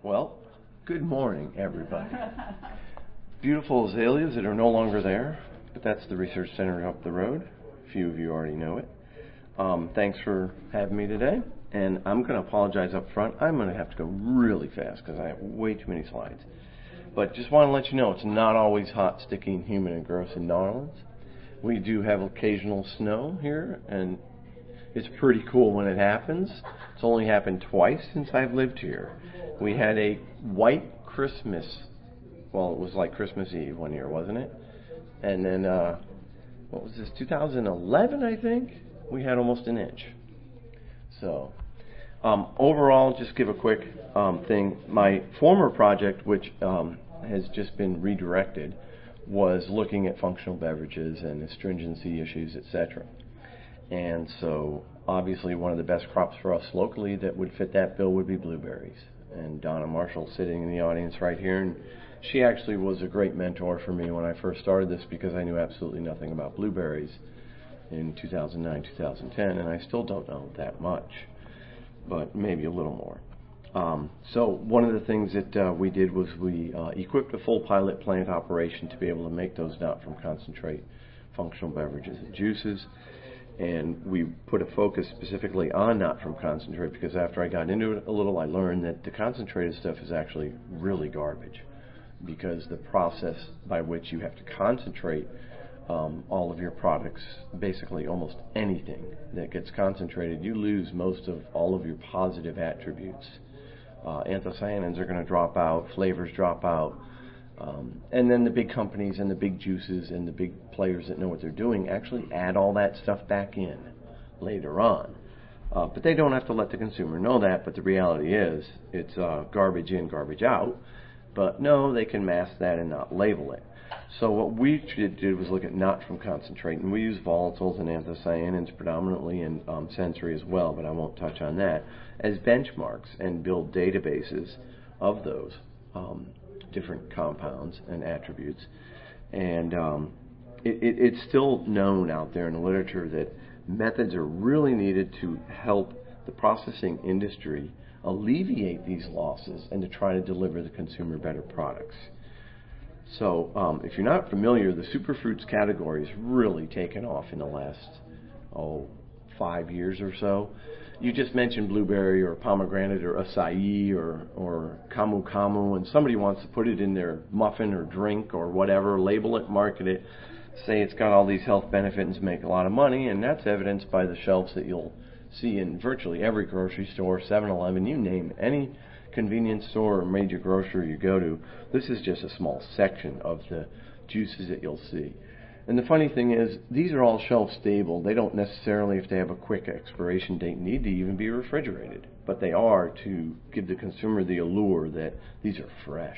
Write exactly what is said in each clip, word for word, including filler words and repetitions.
Well, good morning, everybody. Beautiful azaleas that are no longer there, but that's the research center up the road. A few of you already know it. Um, thanks for having me today, and I'm going to apologize up front. I'm going to have to go really fast because I have way too many slides. But just want to let you know it's not always hot, sticky, and humid and gross in New Orleans. We do have occasional snow here, and it's pretty cool when it happens. It's only happened twice since I've lived here. We had a white Christmas. Well, it was like Christmas Eve one year, wasn't it? And then, uh, what was this, two thousand eleven, I think? We had almost an inch. So, um, overall, just give a quick um, thing. My former project, which um, has just been redirected, was looking at functional beverages and astringency issues, et cetera. And so, obviously, one of the best crops for us locally that would fit that bill would be blueberries. And Donna Marshall sitting in the audience right here, and she actually was a great mentor for me when I first started this because I knew absolutely nothing about blueberries in two thousand nine, two thousand ten, and I still don't know that much, but maybe a little more. Um, so one of the things that uh, we did was we uh, equipped a full pilot plant operation to be able to make those not from concentrate functional beverages and juices. And we put a focus specifically on not from concentrate because after I got into it a little, I learned that the concentrated stuff is actually really garbage because the process by which you have to concentrate um, all of your products, basically almost anything that gets concentrated, you lose most of all of your positive attributes. Uh, anthocyanins are going to drop out, flavors drop out. Um, and then the big companies and the big juices and the big players that know what they're doing actually add all that stuff back in later on. Uh, but they don't have to let the consumer know that, but the reality is it's uh, garbage in, garbage out. But no, they can mask that and not label it. So what we did was look at not from concentrate, and we use volatiles and anthocyanins predominantly and um, sensory as well, but I won't touch on that, as benchmarks and build databases of those. Um, different compounds and attributes, and um, it, it, it's still known out there in the literature that methods are really needed to help the processing industry alleviate these losses and to try to deliver the consumer better products. So um, if you're not familiar, the superfruits category has really taken off in the last oh five years or so. You just mentioned blueberry or pomegranate or acai or, or camu camu, and somebody wants to put it in their muffin or drink or whatever, label it, market it, say it's got all these health benefits and make a lot of money, and that's evidenced by the shelves that you'll see in virtually every grocery store, seven eleven, you name any convenience store or major grocery you go to. This is just a small section of the juices that you'll see. And the funny thing is, these are all shelf stable. They don't necessarily, if they have a quick expiration date, need to even be refrigerated. But they are to give the consumer the allure that these are fresh.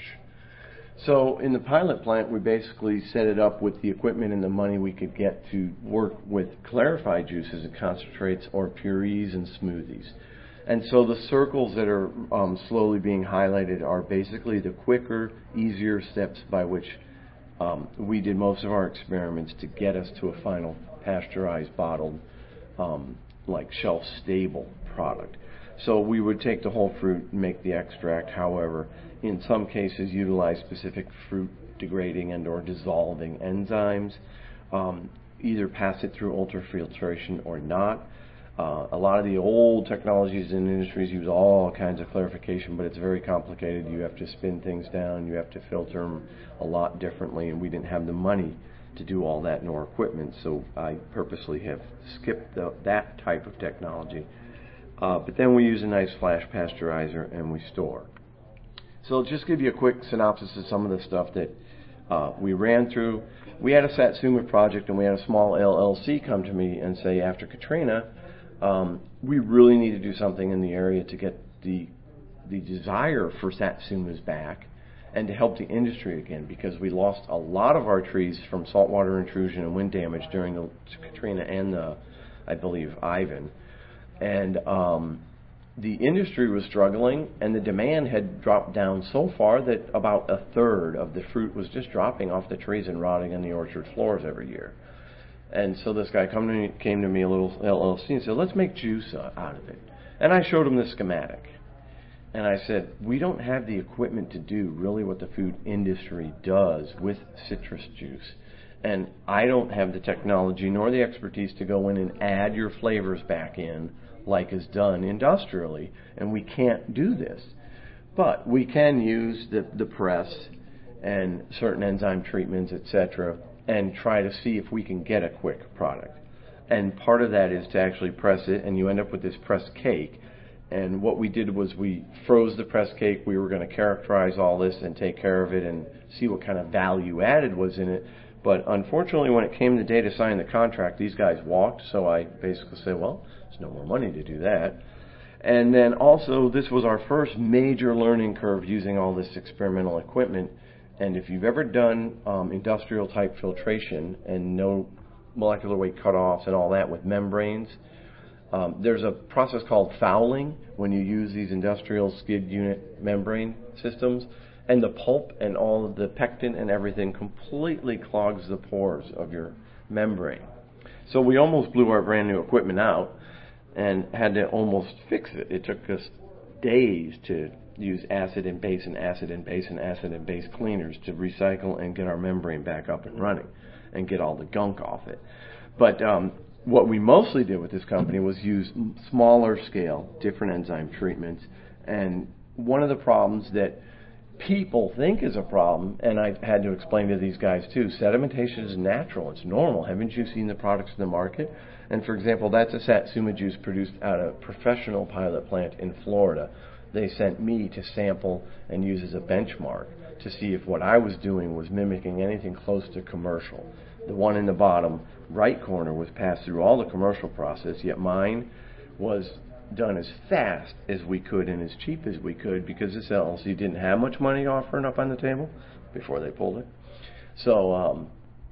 So in the pilot plant, we basically set it up with the equipment and the money we could get to work with clarified juices and concentrates or purees and smoothies. And so the circles that are um, slowly being highlighted are basically the quicker, easier steps by which Um, we did most of our experiments to get us to a final pasteurized, bottled, um, like shelf-stable product. So we would take the whole fruit and make the extract. However, in some cases, utilize specific fruit degrading and or dissolving enzymes. Um, either pass it through ultrafiltration or not. Uh, a lot of the old technologies in industries use all kinds of clarification, but it's very complicated. You have to spin things down, you have to filter them a lot differently, and we didn't have the money to do all that in our equipment, so I purposely have skipped the, that type of technology. Uh, but then we use a nice flash pasteurizer and we store. So I'll just give you a quick synopsis of some of the stuff that uh, we ran through. We had a Satsuma project, and we had a small L L C come to me and say, after Katrina, Um, we really need to do something in the area to get the the desire for Satsumas back and to help the industry again, because we lost a lot of our trees from saltwater intrusion and wind damage during the Katrina and the, I believe, Ivan. And um, the industry was struggling, and the demand had dropped down so far that about a third of the fruit was just dropping off the trees and rotting on the orchard floors every year. And so this guy come to me, came to me, a little L L C, and said, let's make juice uh, out of it. And I showed him the schematic. and I said, we don't have the equipment to do really what the food industry does with citrus juice. And I don't have the technology nor the expertise to go in and add your flavors back in like is done industrially. And we can't do this. But we can use the, the press and certain enzyme treatments, et cetera, and try to see if we can get a quick product. And part of that is to actually press it, and you end up with this pressed cake. And what we did was we froze the pressed cake. We were going to characterize all this and take care of it and see what kind of value added was in it. But unfortunately, when it came the day to sign the contract, these guys walked. So I basically said, well, there's no more money to do that. And then also, this was our first major learning curve using all this experimental equipment. And if you've ever done um, industrial type filtration and no molecular weight cutoffs and all that with membranes, um, there's a process called fouling when you use these industrial skid unit membrane systems, and the pulp and all of the pectin and everything completely clogs the pores of your membrane. So we almost blew our brand new equipment out and had to almost fix it. It took us days to use acid and base and acid and base and acid and base cleaners to recycle and get our membrane back up and running and get all the gunk off it. But um, what we mostly did with this company was use smaller scale, different enzyme treatments. And one of the problems that people think is a problem, and I've had to explain to these guys too, sedimentation is natural, it's normal. Haven't you seen the products in the market? And for example, that's a Satsuma juice produced at a professional pilot plant in Florida. They sent me to sample and use as a benchmark to see if what I was doing was mimicking anything close to commercial. The one in the bottom right corner was passed through all the commercial process, yet mine was done as fast as we could and as cheap as we could because this L L C didn't have much money offering up on the table before they pulled it. So um,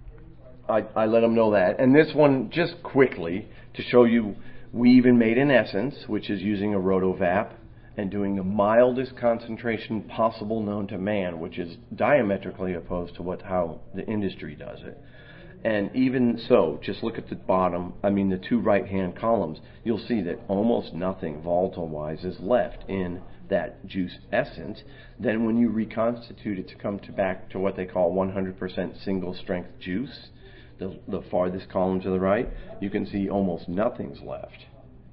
I, I let them know that. And this one, just quickly, to show you, we even made an essence, which is using a rotovap and doing the mildest concentration possible known to man, which is diametrically opposed to what how the industry does it. And even so, just look at the bottom, I mean the two right-hand columns, you'll see that almost nothing volatile-wise is left in that juice essence. Then when you reconstitute it to come to back to what they call one hundred percent single-strength juice, the, the farthest column to the right, you can see almost nothing's left.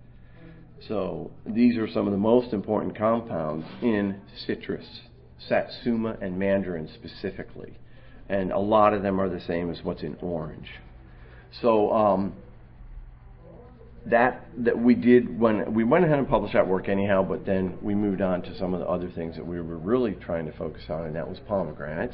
So these are some of the most important compounds in citrus, Satsuma and mandarin specifically. And a lot of them are the same as what's in orange. So um, that that we did when we went ahead and published that work anyhow, but then we moved on to some of the other things that we were really trying to focus on, and that was pomegranates.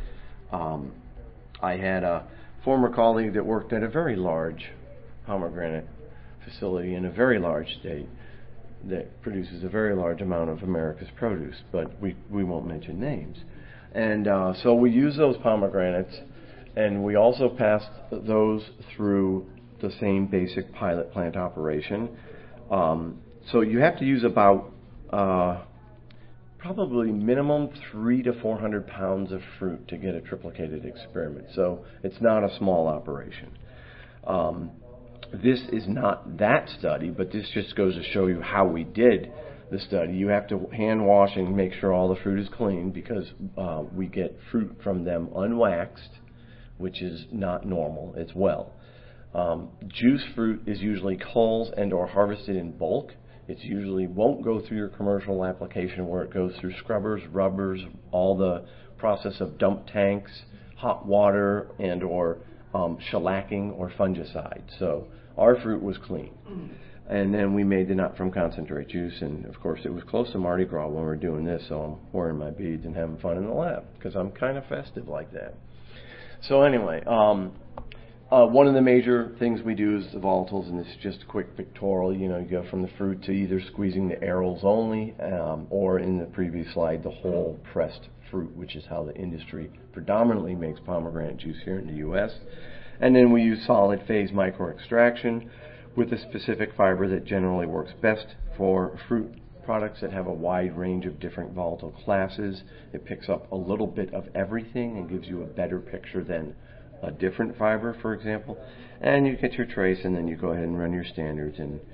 Um, I had a former colleague that worked at a very large pomegranate facility in a very large state that produces a very large amount of America's produce, but we, we won't mention names. And uh, so we use those pomegranates, and we also passed those through the same basic pilot plant operation. Um, so you have to use about uh, probably minimum three to four hundred pounds of fruit to get a triplicated experiment. So it's not a small operation. Um, this is not that study, but this just goes to show you how we did the study. You have to hand wash and make sure all the fruit is clean because uh, we get fruit from them unwaxed, which is not normal. It's well. Um, juice fruit is usually culls and or harvested in bulk. It usually won't go through your commercial application where it goes through scrubbers, rubbers, all the process of dump tanks, hot water, and or um, shellacking or fungicide. So our fruit was clean. And then we made the nut from concentrate juice, and of course it was close to Mardi Gras when we were doing this, so I'm wearing my beads and having fun in the lab because I'm kind of festive like that. So anyway, um, uh, one of the major things we do is the volatiles, and this is just a quick pictorial. You know, you go from the fruit to either squeezing the arils only, um, or in the previous slide, the whole pressed fruit, which is how the industry predominantly makes pomegranate juice here in the U S And then we use solid phase microextraction with a specific fiber that generally works best for fruit products that have a wide range of different volatile classes. It picks up a little bit of everything and gives you a better picture than a different fiber, for example. And you get your trace, and then you go ahead and run your standards and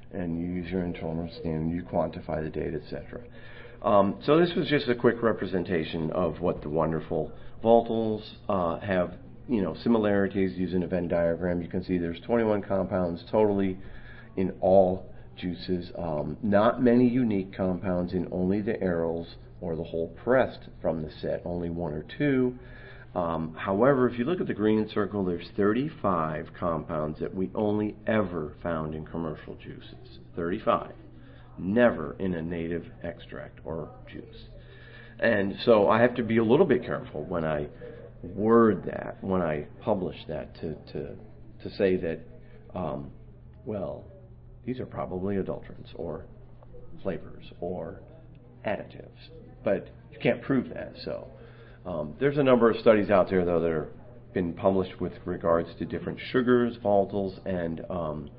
and you use your internal understanding, you quantify the data, et cetera. Um, so this was just a quick representation of what the wonderful volatiles uh, have, you know, similarities using a Venn diagram. You can see there's twenty-one compounds totally in all juices. Um, not many unique compounds in only the aryls or the whole pressed from the set, only one or two. Um, however, if you look at the green circle, there's thirty-five compounds that we only ever found in commercial juices. thirty-five. Never in a native extract or juice. And so I have to be a little bit careful when I word that, when I publish that, to, to, to say that, um, well, these are probably adulterants or flavors or additives. But you can't prove that. So um, there's a number of studies out there, though, that have been published with regards to different sugars, volatiles, and um,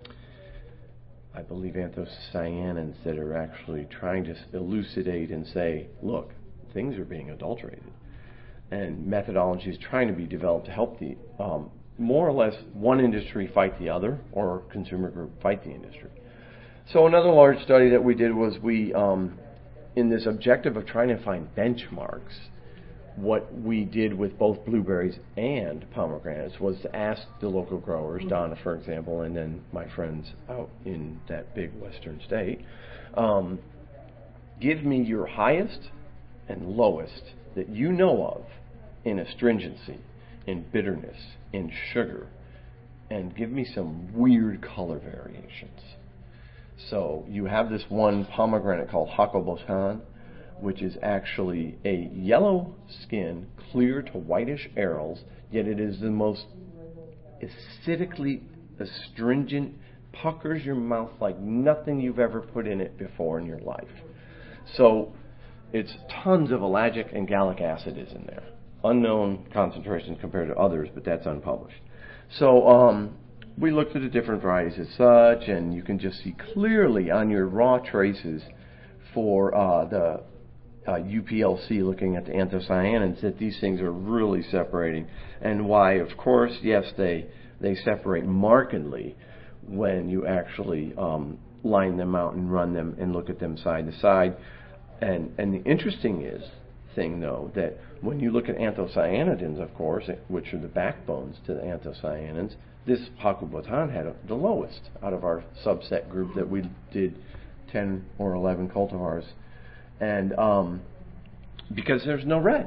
I believe anthocyanins that are actually trying to elucidate and say, look, things are being adulterated. And methodologies trying to be developed to help the, um, more or less, one industry fight the other, or consumer group fight the industry. So another large study that we did was we, um, in this objective of trying to find benchmarks, what we did with both blueberries and pomegranates was to ask the local growers, Donna, for example, and then my friends out in that big western state, um, give me your highest and lowest that you know of in astringency, in bitterness, in sugar, and give me some weird color variations. So you have this one pomegranate called Hakobotan, which is actually a yellow skin, clear to whitish aryls, yet it is the most acidically astringent, puckers your mouth like nothing you've ever put in it before in your life. So it's tons of ellagic and gallic acid is in there. Unknown concentrations compared to others, but that's unpublished. So um, we looked at the different varieties as such, and you can just see clearly on your raw traces for uh, the Uh, U P L C, looking at the anthocyanins, that these things are really separating, and why, of course, yes, they they separate markedly when you actually um, line them out and run them and look at them side to side. And and the interesting is thing though that when you look at anthocyanidins, of course, which are the backbones to the anthocyanins, this Hakobotan had a, the lowest out of our subset group that we did ten or eleven cultivars. And um, because there's no red,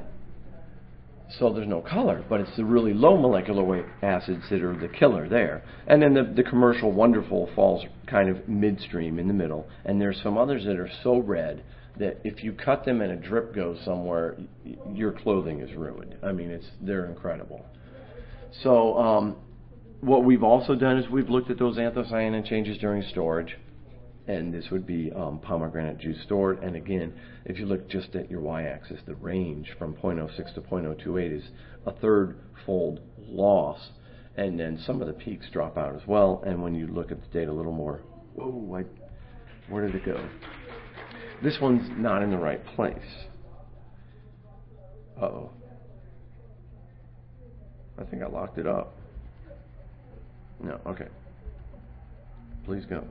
so there's no color, but it's the really low molecular weight acids that are the killer there. And then the, the commercial wonderful falls kind of midstream in the middle. And there's some others that are so red that if you cut them and a drip goes somewhere, y- your clothing is ruined. I mean, it's they're incredible. So um, what we've also done is we've looked at those anthocyanin changes during storage. And this would be um, pomegranate juice stored. And again, if you look just at your y-axis, the range from zero point zero six to zero point zero two eight is a third-fold loss. And then some of the peaks drop out as well. And when you look at the data a little more, whoa, I, where did it go? This one's not in the right place. Uh-oh. I think I locked it up. No, okay. Please go.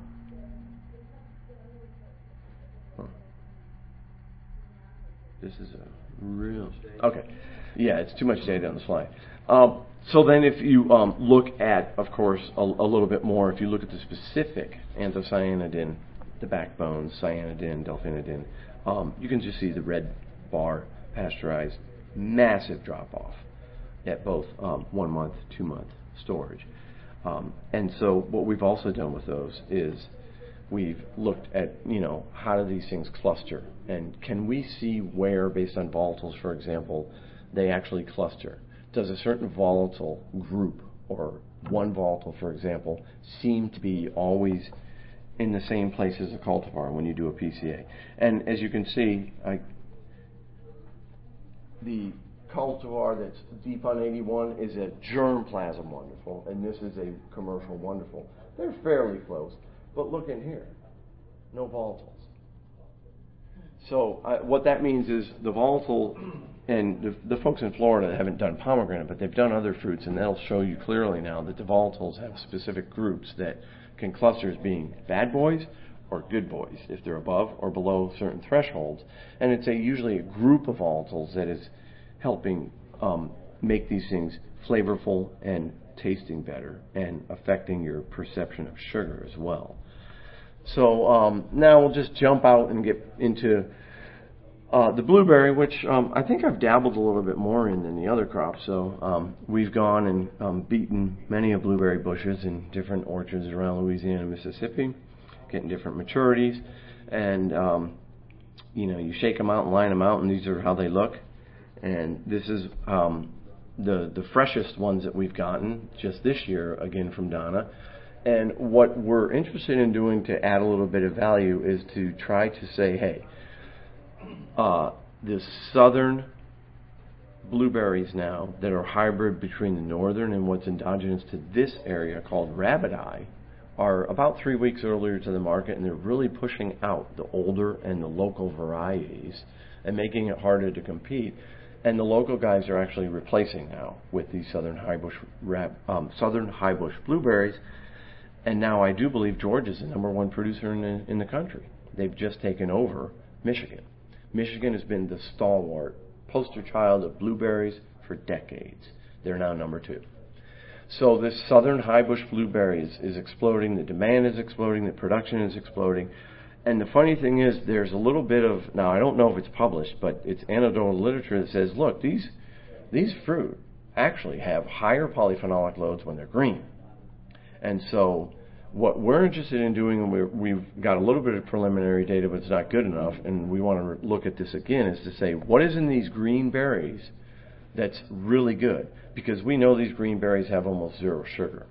This is a real... Okay. Yeah, it's too much data on the slide. Um, so then if you um, look at, of course, a, a little bit more, if you look at the specific anthocyanidin, the backbones, cyanidin, delphinidin, um, you can just see the red bar, pasteurized, massive drop-off at both um, one-month, two-month storage. Um, and so what we've also done with those is we've looked at, you know, how do these things cluster? And can we see where, based on volatiles, for example, they actually cluster? Does a certain volatile group, or one volatile, for example, seem to be always in the same place as a cultivar when you do a P C A? And as you can see, I, the cultivar that's deep on eighty-one is a germplasm wonderful, and this is a commercial wonderful. They're fairly close. But look in here, no volatiles. So uh, what that means is the volatile, and the, the folks in Florida haven't done pomegranate, but they've done other fruits, and that'll show you clearly now that the volatiles have specific groups that can cluster as being bad boys or good boys if they're above or below certain thresholds. And it's a, usually a group of volatiles that is helping um, make these things flavorful and tasting better and affecting your perception of sugar as well. So um, now we'll just jump out and get into uh, the blueberry, which um, I think I've dabbled a little bit more in than the other crops. So um, we've gone and um, beaten many of blueberry bushes in different orchards around Louisiana and Mississippi, getting different maturities. And, um, you know, you shake them out and line them out, and these are how they look. And this is um, the, the freshest ones that we've gotten just this year, again from Donna. And what we're interested in doing to add a little bit of value is to try to say, hey, uh, the southern blueberries now that are hybrid between the northern and what's endogenous to this area called rabbit eye are about three weeks earlier to the market, and they're really pushing out the older and the local varieties and making it harder to compete. And the local guys are actually replacing now with these southern high bush, rab, um, southern high bush blueberries. And now I do believe Georgia is the number one producer in the, in the country. They've just taken over Michigan. Michigan has been the stalwart poster child of blueberries for decades. They're now number two. So this southern high bush blueberry is, is exploding. The demand is exploding. The production is exploding. And the funny thing is, there's a little bit of, now I don't know if it's published, but it's anecdotal literature that says, look, these, these fruit actually have higher polyphenolic loads when they're green. And so what we're interested in doing, and we're, we've got a little bit of preliminary data, but it's not good enough, and we want to look at this again, is to say, what is in these green berries that's really good? Because we know these green berries have almost zero sugar.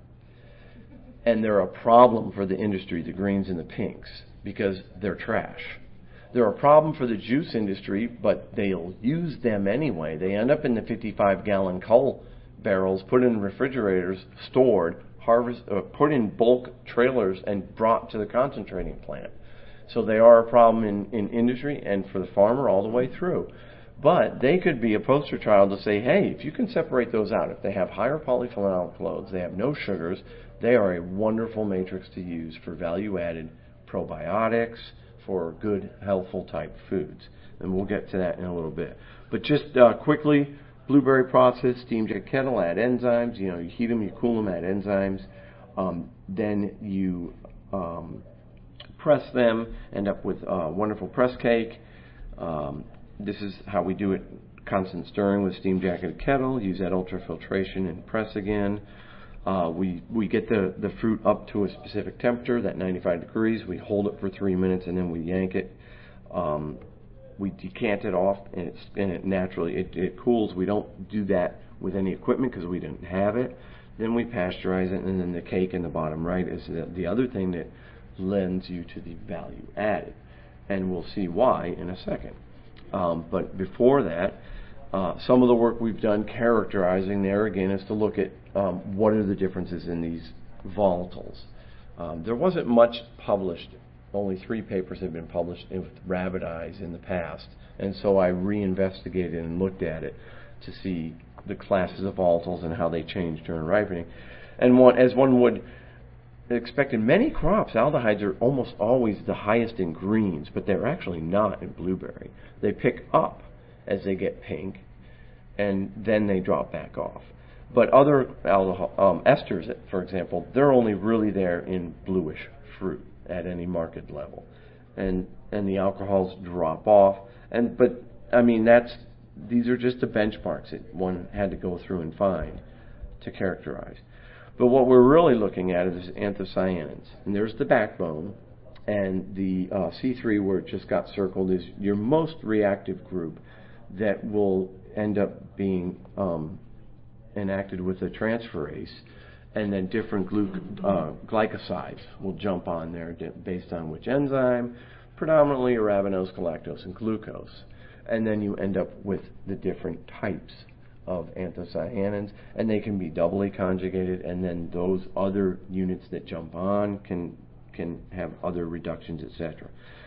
And they're a problem for the industry, the greens and the pinks, because they're trash. They're a problem for the juice industry, but they'll use them anyway. They end up in the fifty-five gallon coal barrels, put in refrigerators, stored, harvest, uh, put in bulk trailers, and brought to the concentrating plant. So they are a problem in, in industry and for the farmer all the way through. But they could be a poster child to say, hey, if you can separate those out, if they have higher polyphenolic loads, they have no sugars, they are a wonderful matrix to use for value-added probiotics, for good, healthful type foods. And we'll get to that in a little bit. But just uh, quickly, blueberry process, steam jet kettle, add enzymes. You know, you heat them, you cool them, add enzymes. Um, then you um, press them, end up with a wonderful press cake. Um, this is how we do it, constant stirring with steam jacketed kettle. Use that ultrafiltration and press again. Uh, we, we get the, the fruit up to a specific temperature, that ninety-five degrees. We hold it for three minutes and then we yank it. Um, we decant it off, and, it's, and it naturally it, it cools. We don't do that with any equipment because we didn't have it. Then we pasteurize it, and then the cake in the bottom right is the, the other thing that lends you to the value added. And we'll see why in a second. Um, but before that, uh, some of the work we've done characterizing there, again, is to look at um, what are the differences in these volatiles. Um, there wasn't much published. Only three papers have been published with rabbit eyes in the past. And so I reinvestigated and looked at it to see the classes of volatiles and how they change during ripening. And one, as one would expect in many crops, aldehydes are almost always the highest in greens, but they're actually not in blueberry. They pick up as they get pink, and then they drop back off. But other aldehyde, um, esters, for example, they're only really there in bluish fruit at any market level, and and the alcohols drop off. And but I mean that's these are just the benchmarks that one had to go through and find to characterize. But what we're really looking at is anthocyanins, and there's the backbone, and the uh, C three where it just got circled is your most reactive group that will end up being um, enacted with a transferase, and then different gluc- uh, glycosides will jump on there based on which enzyme, predominantly arabinose, galactose, and glucose. And then you end up with the different types of anthocyanins, and they can be doubly conjugated, and then those other units that jump on can can have other reductions, et cetera.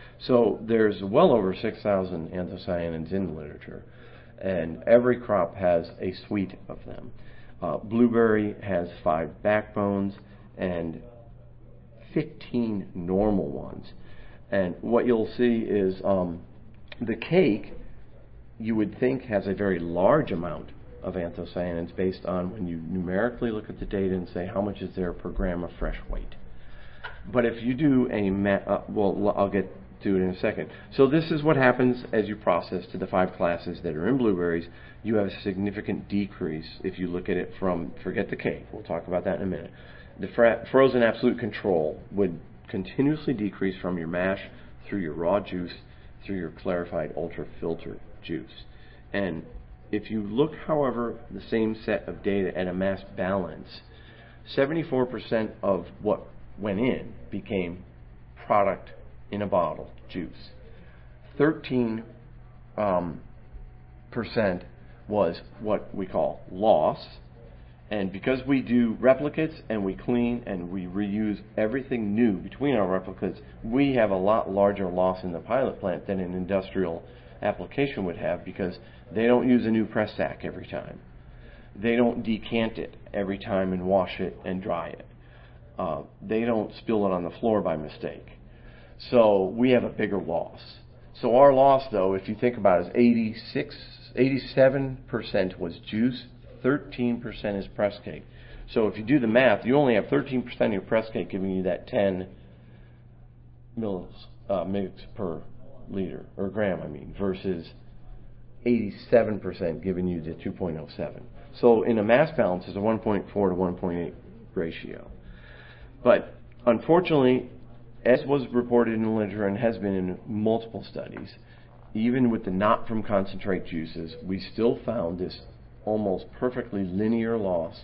So there's well over six thousand anthocyanins in the literature, and every crop has a suite of them. Uh, blueberry has five backbones, and fifteen normal ones. And what you'll see is um, the cake, you would think, has a very large amount of anthocyanins based on when you numerically look at the data and say how much is there per gram of fresh weight. But if you do a, ma uh, well, I'll get to it in a second. So this is what happens as you process to the five classes that are in blueberries. You have a significant decrease if you look at it from, forget the cake, we'll talk about that in a minute. The frozen absolute control would continuously decrease from your mash through your raw juice through your clarified ultra filtered juice. And if you look, however, the same set of data at a mass balance, seventy-four percent of what went in became product in a bottle juice. thirteen um, percent was what we call loss. And because we do replicates and we clean and we reuse everything new between our replicates, we have a lot larger loss in the pilot plant than an industrial application would have, because they don't use a new press sack every time. They don't decant it every time and wash it and dry it. Uh, they don't spill it on the floor by mistake. So we have a bigger loss. So our loss, though, if you think about it, is eighty-six, eighty-seven percent was juice, thirteen percent is press cake. So if you do the math, you only have thirteen percent of your press cake giving you that ten mils, uh, mix per liter, or gram, I mean, versus eighty-seven percent giving you the two point oh seven. So in a mass balance, it's a one point four to one point eight ratio. But unfortunately, as was reported in the literature and has been in multiple studies, even with the not from concentrate juices, we still found this almost perfectly linear loss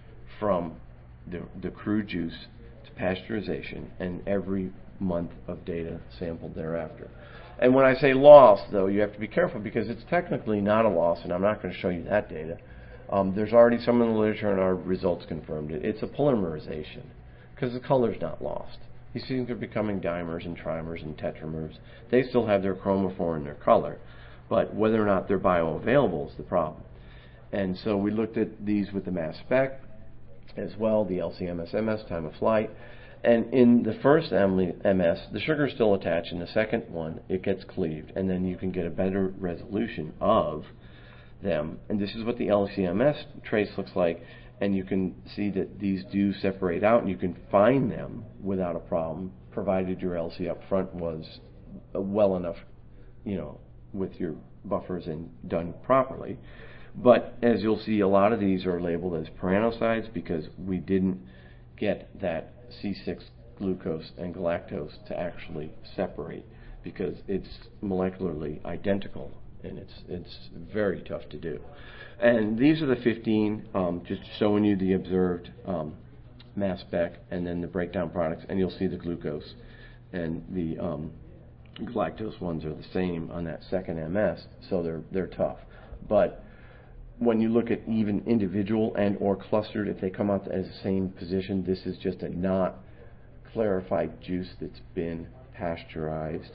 from the, the crude juice to pasteurization and every month of data sampled thereafter. And when I say loss, though, you have to be careful, because it's technically not a loss, and I'm not going to show you that data. Um, there's already some in the literature, and our results confirmed it. It's a polymerization, because the color's not lost. These things are becoming dimers and trimers and tetramers. They still have their chromophore and their color, but whether or not they're bioavailable is the problem. And so we looked at these with the mass spec as well, the L C M S M S, time of flight. And in the first M S, the sugar is still attached. In the second one, it gets cleaved, and then you can get a better resolution of them. And this is what the L C M S trace looks like. And you can see that these do separate out, and you can find them without a problem, provided your L C up front was well enough, you know, with your buffers and done properly. But as you'll see, a lot of these are labeled as pyrannosides because we didn't get that C six glucose and galactose to actually separate, because it's molecularly identical, and it's it's very tough to do. And these are the fifteen, um, just showing you the observed um, mass spec and then the breakdown products, and you'll see the glucose and the um, galactose ones are the same on that second M S, so they're they're tough. But when you look at even individual and or clustered, if they come out as the same position, this is just a not clarified juice that's been pasteurized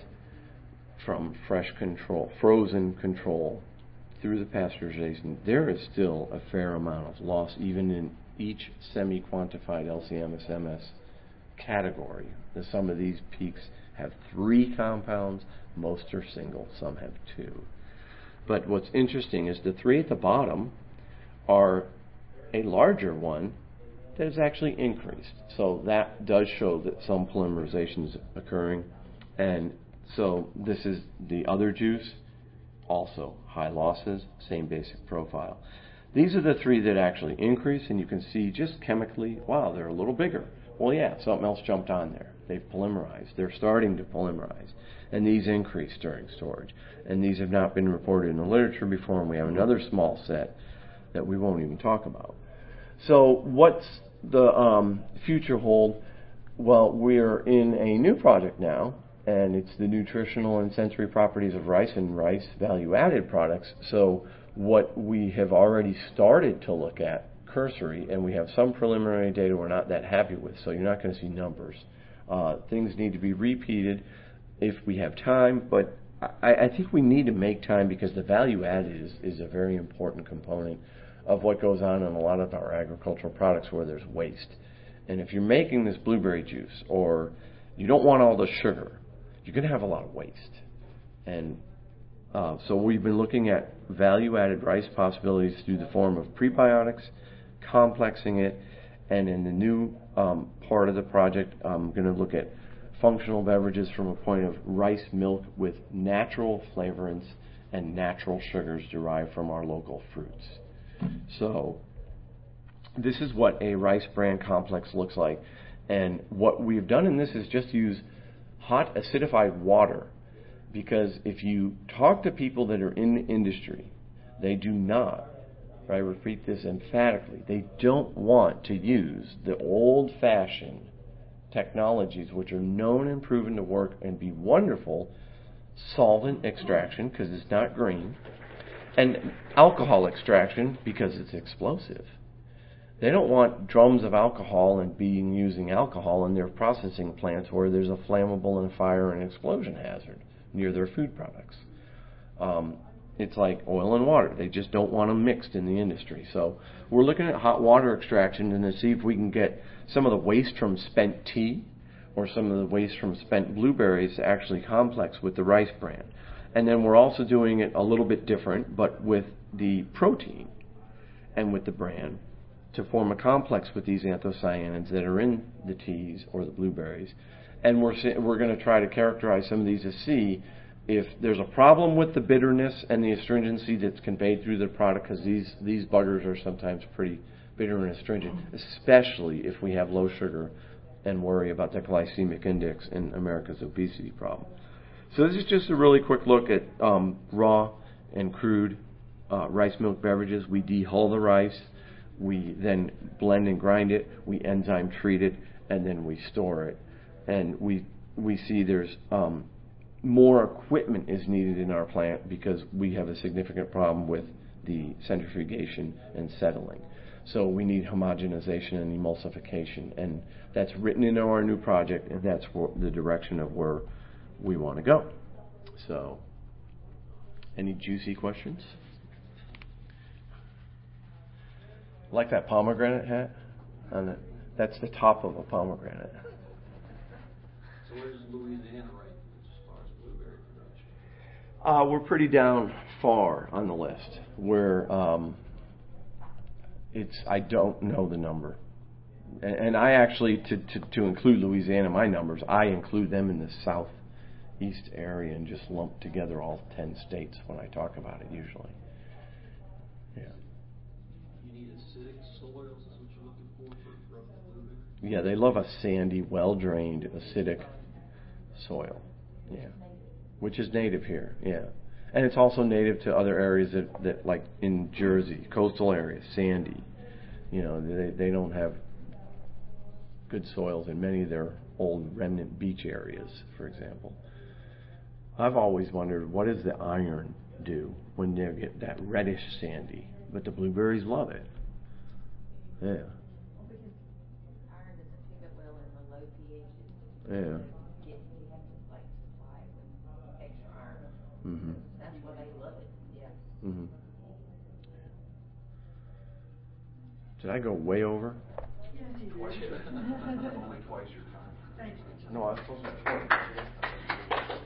from fresh control, frozen control through the pasteurization. There is still a fair amount of loss even in each semi-quantified L C M S M S category. Some of these peaks have three compounds, most are single, some have two. But what's interesting is the three at the bottom are a larger one that is actually increased. So that does show that some polymerization is occurring. And so this is the other juice, also high losses, same basic profile. These are the three that actually increase, and you can see just chemically, wow, they're a little bigger. Well, yeah, something else jumped on there. They've polymerized. They're starting to polymerize. And these increase during storage. And these have not been reported in the literature before, and we have another small set that we won't even talk about. So what's the um, future hold? Well, we're in a new project now, and it's the nutritional and sensory properties of rice and rice value-added products. So what we have already started to look at, cursory, and we have some preliminary data we're not that happy with, so you're not going to see numbers. Uh, things need to be repeated if we have time, but I, I think we need to make time, because the value added is, is a very important component of what goes on in a lot of our agricultural products where there's waste. And if you're making this blueberry juice, or you don't want all the sugar, you're going to have a lot of waste. And uh, so we've been looking at value-added rice possibilities through the form of prebiotics, complexing it, and in the new um, part of the project, I'm going to look at functional beverages from a point of rice milk with natural flavorants and natural sugars derived from our local fruits. So this is what a rice bran complex looks like. And what we've done in this is just use hot acidified water, because if you talk to people that are in the industry, they do not, I repeat this emphatically, they don't want to use the old-fashioned technologies which are known and proven to work and be wonderful: solvent extraction, because it's not green, and alcohol extraction, because it's explosive. They don't want drums of alcohol and being using alcohol in their processing plants where there's a flammable and fire and explosion hazard near their food products. Um, it's like oil and water. They just don't want them mixed in the industry. So we're looking at hot water extraction and to see if we can get some of the waste from spent tea or some of the waste from spent blueberries to actually complex with the rice bran. And then we're also doing it a little bit different, but with the protein and with the bran, to form a complex with these anthocyanins that are in the teas or the blueberries. And we're we're going to try to characterize some of these to see if there's a problem with the bitterness and the astringency that's conveyed through the product, because these, these butters are sometimes pretty bitter and astringent, especially if we have low sugar and worry about the glycemic index in America's obesity problem. So this is just a really quick look at um, raw and crude uh, rice milk beverages. We dehull the rice, we then blend and grind it, we enzyme treat it, and then we store it. And we we see there's um, more equipment is needed in our plant because we have a significant problem with the centrifugation and settling. So we need homogenization and emulsification, and that's written into our new project, and that's for the direction of where we want to go. So, any juicy questions? Like that pomegranate hat? On the, that's the top of a pomegranate. So where does Louisiana rank as far as blueberry production? Uh, we're pretty down far on the list. We're um, it's I don't know the number, and, and I actually to, to to include Louisiana in my numbers, I include them in the southeast area and just lump together all ten states when I talk about it usually. Yeah. You need acidic soils, is what you're looking for for, for blueberry? Yeah, they love a sandy, well-drained, acidic soil. Yeah, which is native here. Yeah, and it's also native to other areas that, that like in Jersey, coastal areas, sandy. You know, they they don't have good soils in many of their old remnant beach areas, for example. I've always wondered, what does the iron do when they get that reddish sandy? But the blueberries love it. Yeah. Well, because iron doesn't pick up well in the low pHs. Yeah. Get, you have to like supply it with extra iron. Mm-hmm. That's why they love it. Yeah. Mm-hmm. Did I go way over? Twice your, only twice your time. Thank you. No, I was supposed to be twenty.